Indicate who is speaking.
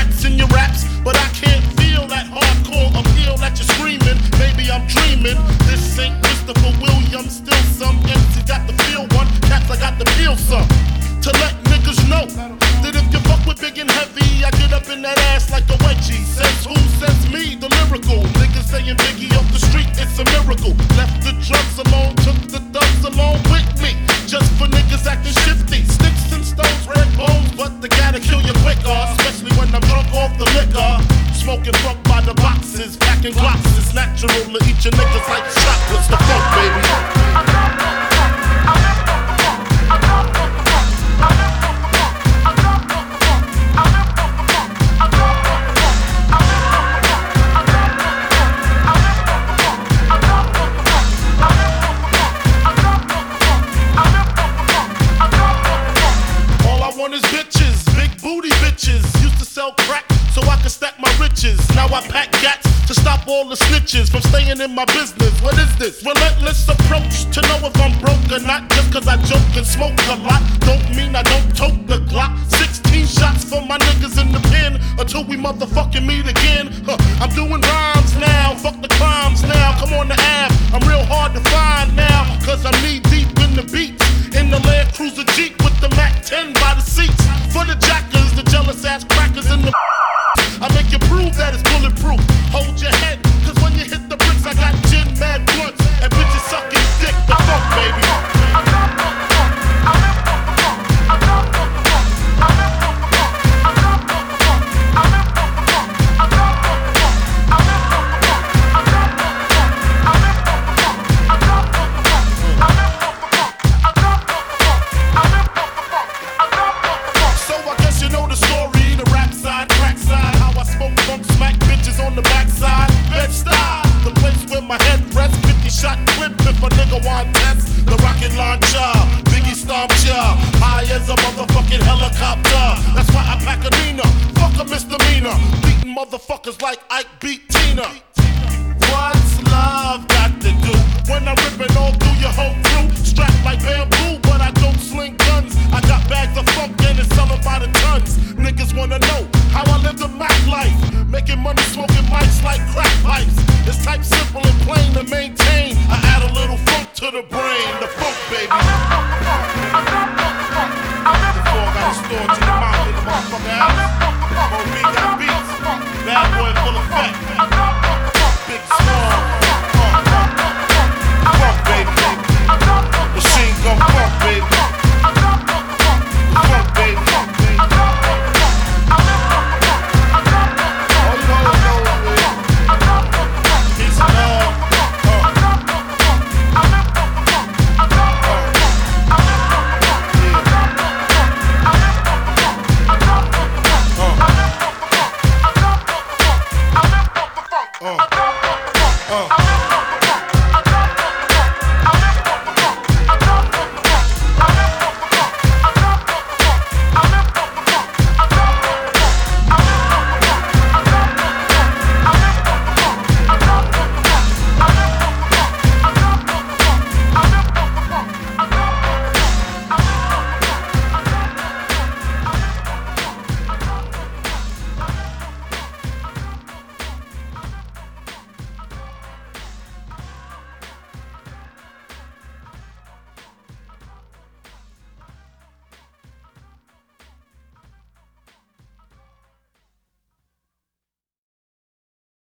Speaker 1: cats in your raps, but I can't feel that hardcore appeal that you're screaming. Maybe I'm dreaming. This ain't Christopher Williams, still some MC got the feel one, cats I got the feel some. To let niggas know that if you fuck with big and heavy, I get up in that ass like a wedgie. Says who? Says me, the lyrical. Niggas saying Biggie off the street, it's a miracle. Left the drugs alone, took the thugs along with me. Just for niggas acting shifty. Sticks and stones, red bones, but they gotta kill you quicker. Especially when I'm drunk off the liquor. Smoking funk by the boxes, packing glocks. It's natural to eat your niggas like chocolates. The funk, baby. Now I pack gats to stop all the snitches from staying in my business. What is this? Relentless approach to know if I'm broke or not. Just cause I joke and smoke a lot don't mean I don't tote the Glock. 16 shots for my niggas in the pen until we motherfucking meet again. I'm doing rhymes now, fuck the crimes now. Come on the Ave, I'm real hard to find now. Cause I'm knee deep in the beats. In the Land Cruiser Jeep with the Mac 10 by the seats. For the jackers, the jealous ass crackers in the I make you prove that it's bulletproof. Hold your head, cause when you hit the bricks, I got gin, mad blunts, and bitches sucking dick. The funk, baby. So I guess you know the story, the rap side, crack side. Funk smack bitches on the backside. Bed-Stuy, the place where my head rests. 50 shot clip if a nigga want test. The rocket launcher, Biggie stomped ya. High as a motherfucking helicopter. That's why I pack a Nina. Fuck a misdemeanor. Beating motherfuckers like Ike beat Tina. What's love got to do when I'm ripping all through your whole crew? Strapped like bamboo, but I don't sling guns. I got bags of funk and it's selling by the tons. Niggas wanna know how I live